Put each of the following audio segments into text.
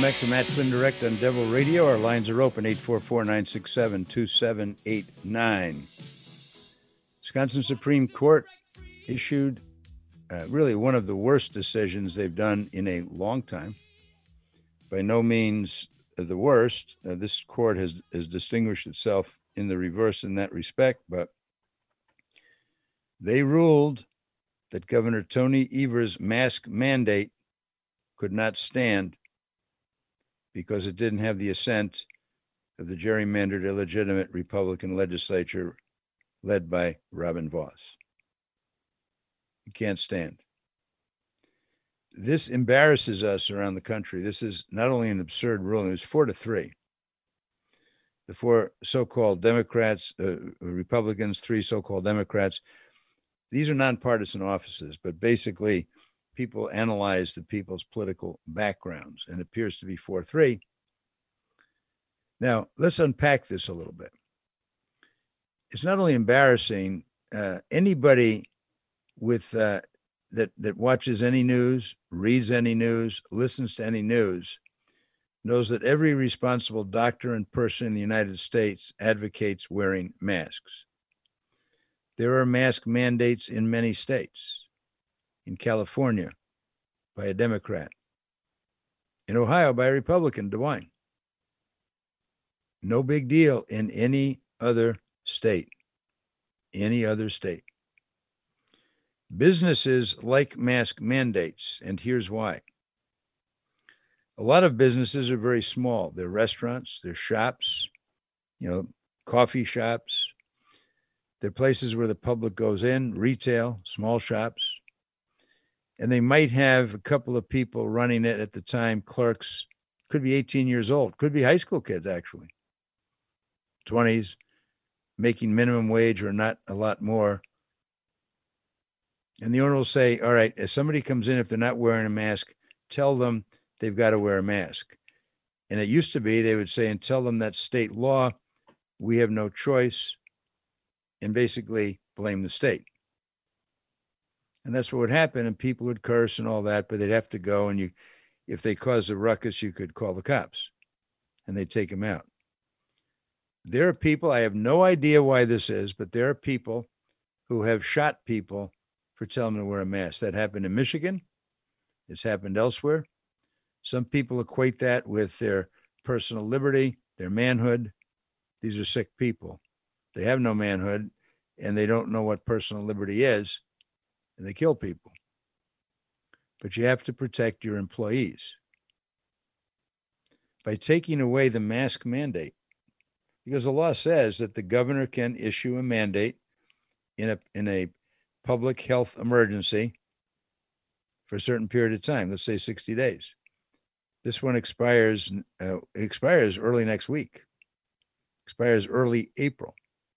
back to Matt Flynn Direct on Devil Radio. Our lines are open, 844-967-2789. Wisconsin Supreme Court issued really one of the worst decisions they've done in a long time. By no means the worst. This court has distinguished itself in the reverse in that respect, but they ruled that Governor Tony Evers' mask mandate could not stand because it didn't have the assent of the gerrymandered, illegitimate Republican legislature led by Robin Vos. You can't stand. This embarrasses us around the country. This is not only an absurd ruling, it was 4-3. The four so-called Democrats, Republicans, three so-called Democrats. These are nonpartisan offices, but basically people analyze the people's political backgrounds, and it appears to be 4-3. Now, let's unpack this a little bit. It's not only embarrassing, anybody with that watches any news, reads any news, listens to any news, knows that every responsible doctor and person in the United States advocates wearing masks. There are mask mandates in many states. In California, by a Democrat. In Ohio, by a Republican, DeWine. No big deal in any other state. Any other state. Businesses like mask mandates, and here's why. A lot of businesses are very small. They're restaurants, they're shops, coffee shops. They're places where the public goes in, retail, small shops. And they might have a couple of people running it at the time, clerks, could be 18 years old, could be high school kids, actually, 20s, making minimum wage or not a lot more. And the owner will say, all right, if somebody comes in, if they're not wearing a mask, tell them they've got to wear a mask. And it used to be they would say, and tell them that's state law, we have no choice, and basically blame the state. And that's what would happen, and people would curse and all that, but they'd have to go, and if they caused a ruckus, you could call the cops, and they'd take them out. There are people, I have no idea why this is, but there are people who have shot people for telling them to wear a mask. That happened in Michigan. It's happened elsewhere. Some people equate that with their personal liberty, their manhood. These are sick people. They have no manhood, and they don't know what personal liberty is. And they kill people. But you have to protect your employees. By taking away the mask mandate, because the law says that the governor can issue a mandate in a public health emergency for a certain period of time, let's say 60 days. This one expires early next week, expires early April.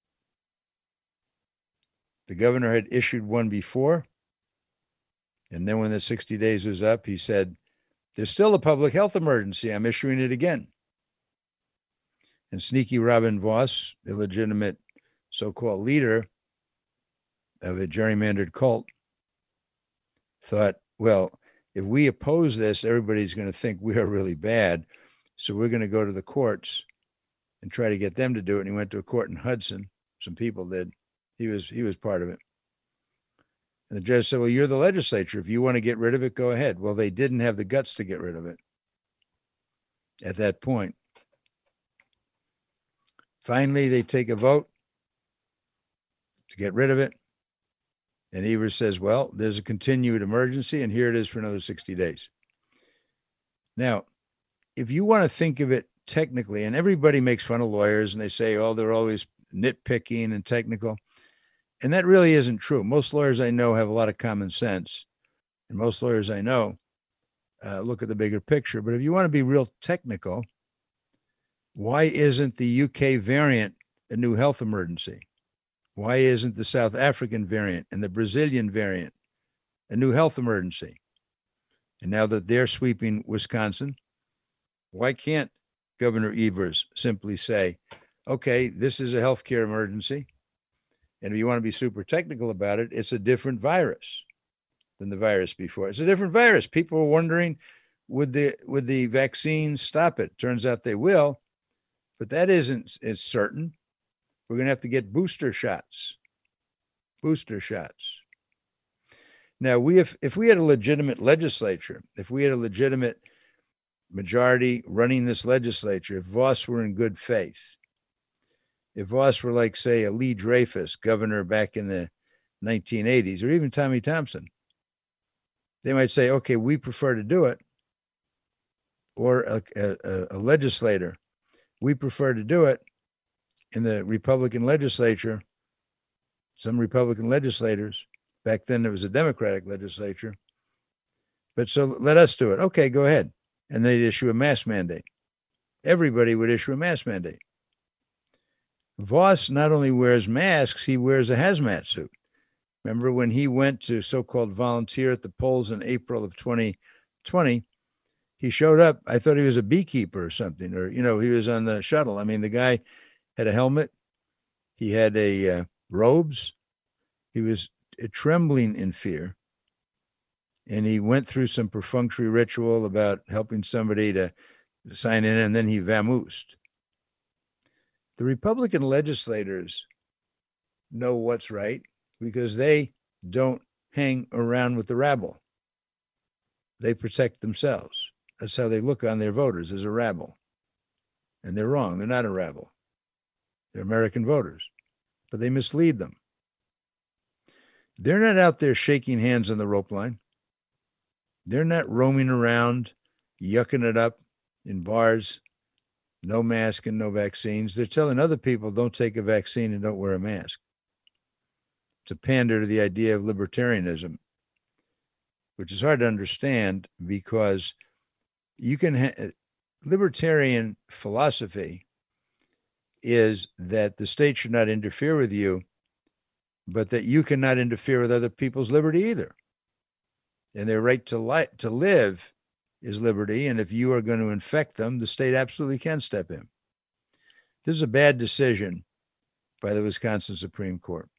The governor had issued one before, and then when the 60 days was up, he said, there's still a public health emergency. I'm issuing it again. And sneaky Robin Vos, illegitimate so-called leader of a gerrymandered cult, thought, well, if we oppose this, everybody's going to think we are really bad. So we're going to go to the courts and try to get them to do it. And he went to a court in Hudson. Some people did. He was part of it. And the judge said, well, you're the legislature. If you want to get rid of it, go ahead. Well, they didn't have the guts to get rid of it at that point. Finally, they take a vote to get rid of it. And Evers says, well, there's a continued emergency, and here it is for another 60 days. Now, if you want to think of it technically, and everybody makes fun of lawyers, and they say, oh, they're always nitpicking and technical. And that really isn't true. Most lawyers I know have a lot of common sense. And most lawyers I know look at the bigger picture. But if you want to be real technical, why isn't the UK variant a new health emergency? Why isn't the South African variant and the Brazilian variant a new health emergency? And now that they're sweeping Wisconsin, why can't Governor Evers simply say, okay, this is a healthcare emergency. And if you want to be super technical about it, it's a different virus than the virus before. It's a different virus. People are wondering, would the vaccine stop it? Turns out they will, but that isn't it's certain. We're going to have to get booster shots. Booster shots. Now, if we had a legitimate legislature, if we had a legitimate majority running this legislature, if Voss were in good faith, if Voss were like, say, a Lee Dreyfus governor back in the 1980s, or even Tommy Thompson, they might say, okay, we prefer to do it. Or a legislator, we prefer to do it. In the Republican legislature, some Republican legislators, back then it was a Democratic legislature, but so let us do it. Okay, go ahead. And they'd issue a mask mandate. Everybody would issue a mask mandate. Voss not only wears masks, he wears a hazmat suit. Remember when he went to so-called volunteer at the polls in April of 2020, he showed up. I thought he was a beekeeper or something, or, he was on the shuttle. I mean, the guy had a helmet. He had robes. He was trembling in fear. And he went through some perfunctory ritual about helping somebody to sign in, and then he vamoosed. The Republican legislators know what's right because they don't hang around with the rabble. They protect themselves. That's how they look on their voters, as a rabble. And they're wrong. They're not a rabble. They're American voters, but they mislead them. They're not out there shaking hands on the rope line. They're not roaming around, yucking it up in bars, no mask and no vaccines. They're telling other people, don't take a vaccine and don't wear a mask. To pander to the idea of libertarianism, which is hard to understand because you can libertarian philosophy is that the state should not interfere with you, but that you cannot interfere with other people's liberty either. And their right to live is liberty. And if you are going to infect them, the state absolutely can step in. This is a bad decision by the Wisconsin Supreme Court.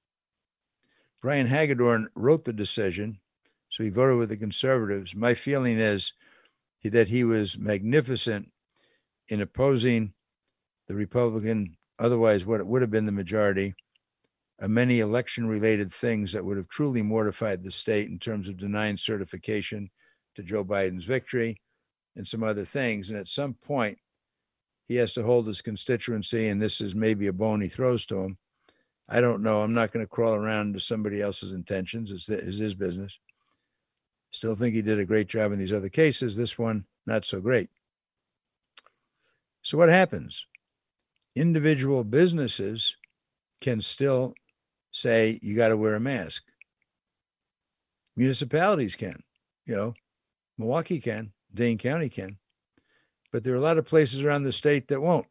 Brian Hagedorn wrote the decision, so he voted with the conservatives. My feeling is that he was magnificent in opposing the Republican, otherwise what it would have been the majority, many election-related things that would have truly mortified the state in terms of denying certification to Joe Biden's victory and some other things. And at some point, he has to hold his constituency, and this is maybe a bone he throws to him. I don't know. I'm not going to crawl around to somebody else's intentions. It's his business. Still think he did a great job in these other cases. This one, not so great. So what happens? Individual businesses can still say, you got to wear a mask. Municipalities can, Milwaukee can, Dane County can, but there are a lot of places around the state that won't.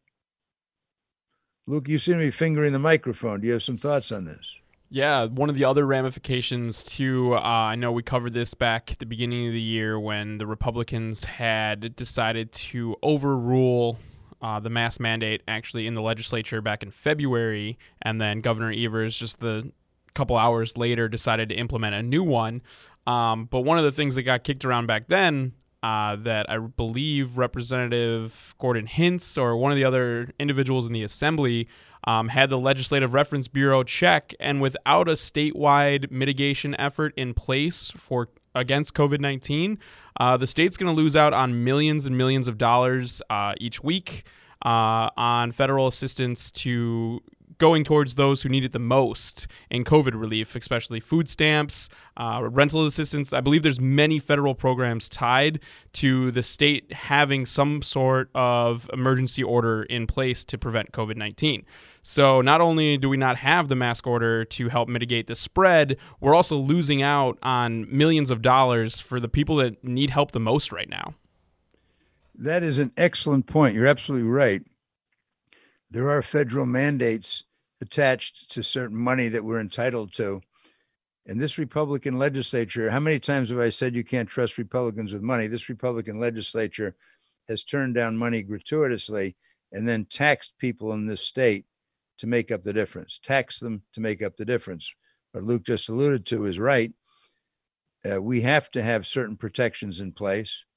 Luke, you seem to be fingering the microphone. Do you have some thoughts on this? Yeah, one of the other ramifications too, I know we covered this back at the beginning of the year when the Republicans had decided to overrule the mask mandate actually in the legislature back in February, and then Governor Evers just the couple hours later decided to implement a new one. But one of the things that got kicked around back then that I believe Representative Gordon Hintz or one of the other individuals in the assembly had the Legislative Reference Bureau check, and without a statewide mitigation effort in place against COVID-19, the state's going to lose out on millions and millions of dollars each week on federal assistance to going towards those who need it the most in COVID relief, especially food stamps, rental assistance. I believe there's many federal programs tied to the state having some sort of emergency order in place to prevent COVID-19. So not only do we not have the mask order to help mitigate the spread, we're also losing out on millions of dollars for the people that need help the most right now. That is an excellent point. You're absolutely right. There are federal mandates attached to certain money that we're entitled to. And this Republican legislature, how many times have I said you can't trust Republicans with money? This Republican legislature has turned down money gratuitously and then taxed people in this state to make up the difference, tax them to make up the difference. What Luke just alluded to is right. We have to have certain protections in place.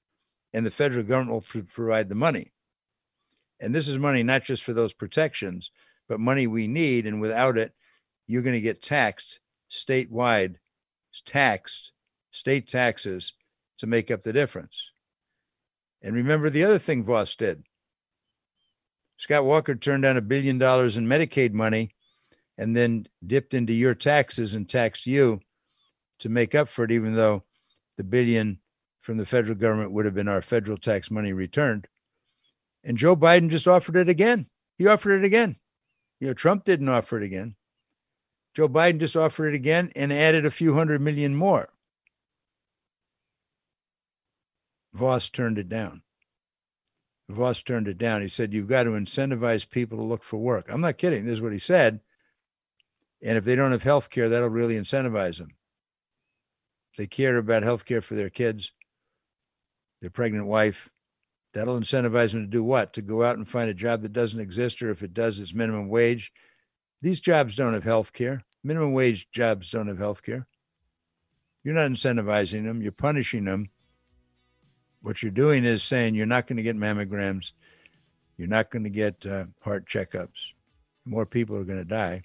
and the federal government will provide the money. And this is money not just for those protections, but money we need. And without it, you're going to get taxed statewide, state taxes to make up the difference. And remember the other thing Voss did. Scott Walker turned down $1 billion in Medicaid money and then dipped into your taxes and taxed you to make up for it, even though the $1 billion from the federal government would have been our federal tax money returned. And Joe Biden just offered it again. He offered it again. Trump didn't offer it again. Joe Biden just offered it again and added a few $100 million more. Voss turned it down. He said, you've got to incentivize people to look for work. I'm not kidding. This is what he said. And if they don't have health care, that'll really incentivize them. If they care about health care for their kids, their pregnant wife, that'll incentivize them to do what? To go out and find a job that doesn't exist, or if it does, it's minimum wage. These jobs don't have health care. Minimum wage jobs don't have health care. You're not incentivizing them. You're punishing them. What you're doing is saying you're not going to get mammograms. You're not going to get heart checkups. More people are going to die.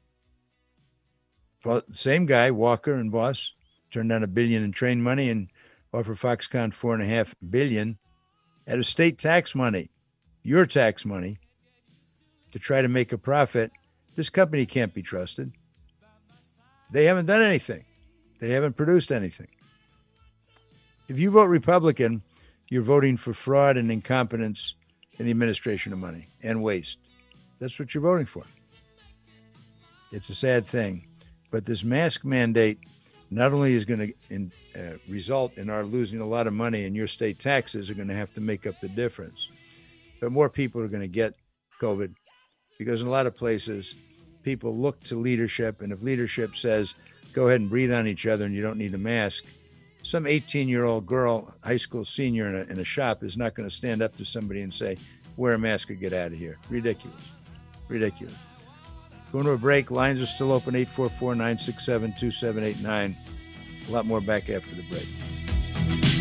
Well, same guy, Walker and Voss, turned down $1 billion in train money and offered Foxconn $4.5 billion out of state tax money, your tax money, to try to make a profit. This company can't be trusted. They haven't done anything. They haven't produced anything. If you vote Republican, you're voting for fraud and incompetence in the administration of money and waste. That's what you're voting for. It's a sad thing. But this mask mandate not only is going to result in our losing a lot of money, and your state taxes are going to have to make up the difference, but more people are going to get COVID, because in a lot of places, people look to leadership. And if leadership says, go ahead and breathe on each other and you don't need a mask, some 18-year-old girl, high school senior in a shop is not going to stand up to somebody and say, wear a mask or get out of here. Ridiculous. Going to a break. Lines are still open, 844-967-2789. A lot more back after the break.